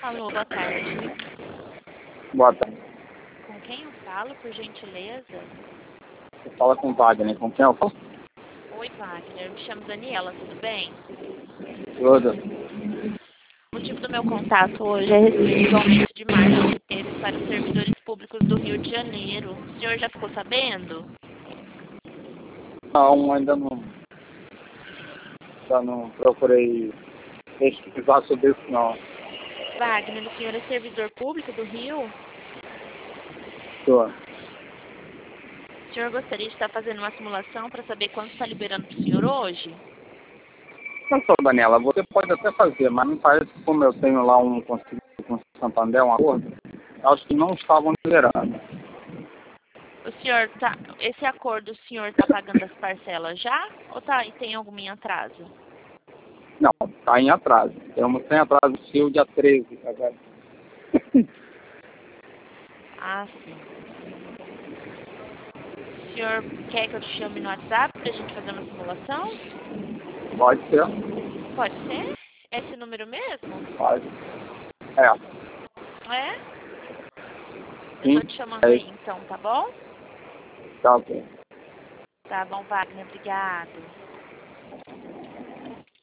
Alô, boa tarde. Boa tarde. Com quem eu falo, por gentileza? Você fala com o Wagner. Com quem eu falo? Oi, Wagner. Eu me chamo Daniela, tudo bem? Tudo. O motivo do meu contato hoje é referente ao aumento de margem que teve para os servidores públicos do Rio de Janeiro. O senhor já ficou sabendo? Não, ainda não procurei pesquisar sobre isso, não. Wagner, o senhor é servidor público do Rio? Tô. O senhor gostaria de estar fazendo uma simulação para saber quanto está liberando para o senhor hoje? Não sou, Daniela, você pode até fazer, mas me parece que como eu tenho lá um consigo com o Santander, um acordo, acho que não estavam liberando. O senhor tá, esse acordo, o senhor está pagando as parcelas já? Ou tá, e tem algum em atraso? Não, está em atraso. Tem atraso seu dia 13 agora. Ah, sim. O senhor quer que eu te chame no WhatsApp para a gente fazer uma simulação? Pode ser? Pode ser? Esse número mesmo? Pode. É. É? Eu Sim. tô te chamando É aí isso. então, tá bom? Tá ok. Tá bom, Wagner, obrigado.